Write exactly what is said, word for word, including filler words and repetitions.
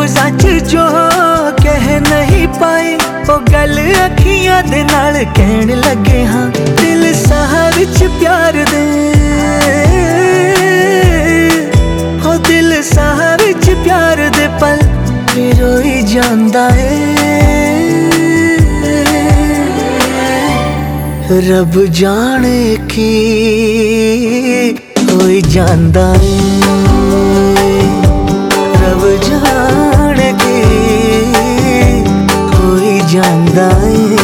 लफ्ज़ां च जो कह नहीं पाए ओ गल अखियां दे नाल कहन लगे हाँ। दिल साह विच प्यार दे ओ दिल साह विच प्यार दे पल रोई जांदा है। रब जाने की होई जांदा है। रब जाने की होई जांदा है।